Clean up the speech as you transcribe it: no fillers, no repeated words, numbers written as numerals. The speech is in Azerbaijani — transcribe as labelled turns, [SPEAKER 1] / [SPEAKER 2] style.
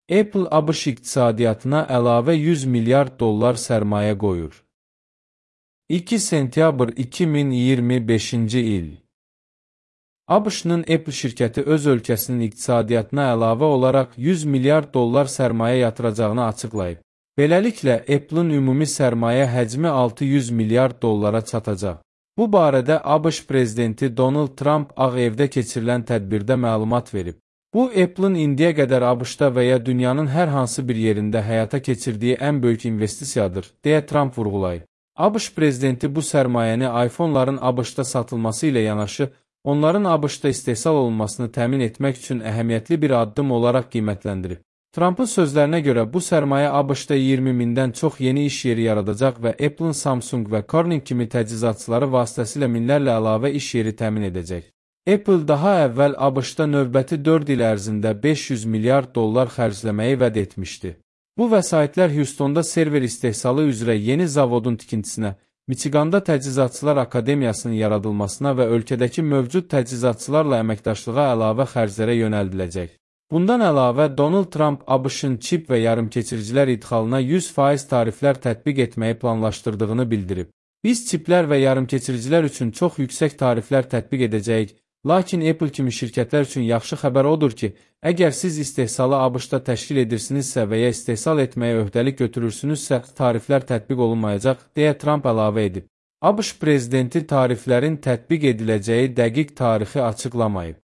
[SPEAKER 1] Apple ABŞ iqtisadiyyatına əlavə 100 milyard dollar sərmayə qoyur. 2 sentyabr 2025-ci il. ABŞ-nın Apple şirkəti öz ölkəsinin iqtisadiyyatına əlavə olaraq 100 milyard dollar sərmayə yatıracağını açıqlayıb. Beləliklə, Apple-ın ümumi sərmayə həcmi 600 milyard dollara çatacaq. Bu barədə ABŞ prezidenti Donald Trump Ağ Evdə keçirilən tədbirdə məlumat verib. Bu, Apple-ın indiyə qədər ABŞ-da və ya dünyanın hər hansı bir yerində həyata keçirdiyi ən böyük investisiyadır, deyə Trump vurğulayıb. ABŞ prezidenti bu sərmayəni iPhone-ların ABŞ-da satılması ilə yanaşı, onların ABŞ-da istehsal olunmasını təmin etmək üçün əhəmiyyətli bir addım olaraq qiymətləndirib. Trumpın sözlərinə görə bu sərmayə ABŞ-da 20 mindən çox yeni iş yeri yaradacaq və Apple-ın Samsung və Corning kimi təchizatçıları vasitəsilə minlərlə əlavə iş yeri təmin edəcək. Apple daha əvvəl ABŞ-da növbəti 4 il ərzində 500 milyard dollar xərcləməyi vəd etmişdi. Bu vəsaitlər Houstonda server istehsalı üzrə yeni zavodun tikintisinə, Michiganda Təchizatçılar Akademiyasının yaradılmasına və ölkədəki mövcud təchizatçılarla əməkdaşlığa əlavə xərclərə yönəldiləcək. Bundan əlavə, Donald Trump ABŞ-ın çip və yarımkeçiricilər idxalına 100% tariflər tətbiq etməyi planlaşdırdığını bildirib. Biz çiplər və yarımkeçiricilər üçün çox yüksək tariflər tətbiq edəcəyik, lakin Apple kimi şirkətlər üçün yaxşı xəbər odur ki, əgər siz istehsalı ABŞ-da təşkil edirsinizsə və ya istehsal etməyə öhdəlik götürürsünüzsə, tariflər tətbiq olunmayacaq, deyə Trump əlavə edib. ABŞ prezidenti tariflərin tətbiq ediləcəyi dəqiq tarixi açıqlamayıb.